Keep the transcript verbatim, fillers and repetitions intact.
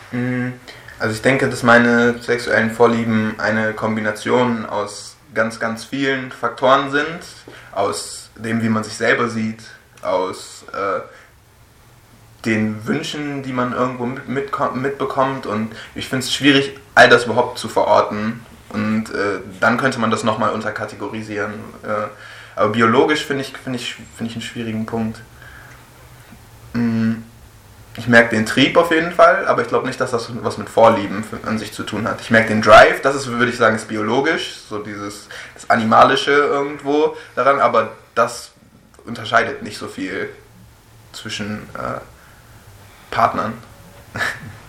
Mm, Also ich denke, dass meine sexuellen Vorlieben eine Kombination aus ganz, ganz vielen Faktoren sind. Aus dem, wie man sich selber sieht, aus äh, den Wünschen, die man irgendwo mit, mit, mitbekommt. Und ich finde es schwierig, all das überhaupt zu verorten. Und äh, dann könnte man das nochmal unterkategorisieren. Äh, aber biologisch finde ich, find ich, find ich einen schwierigen Punkt. Mm, Ich merke den Trieb auf jeden Fall, aber ich glaube nicht, dass das was mit Vorlieben an sich zu tun hat. Ich merke den Drive, das ist, würde ich sagen, ist biologisch, so dieses das Animalische irgendwo daran, aber das unterscheidet nicht so viel zwischen äh, Partnern.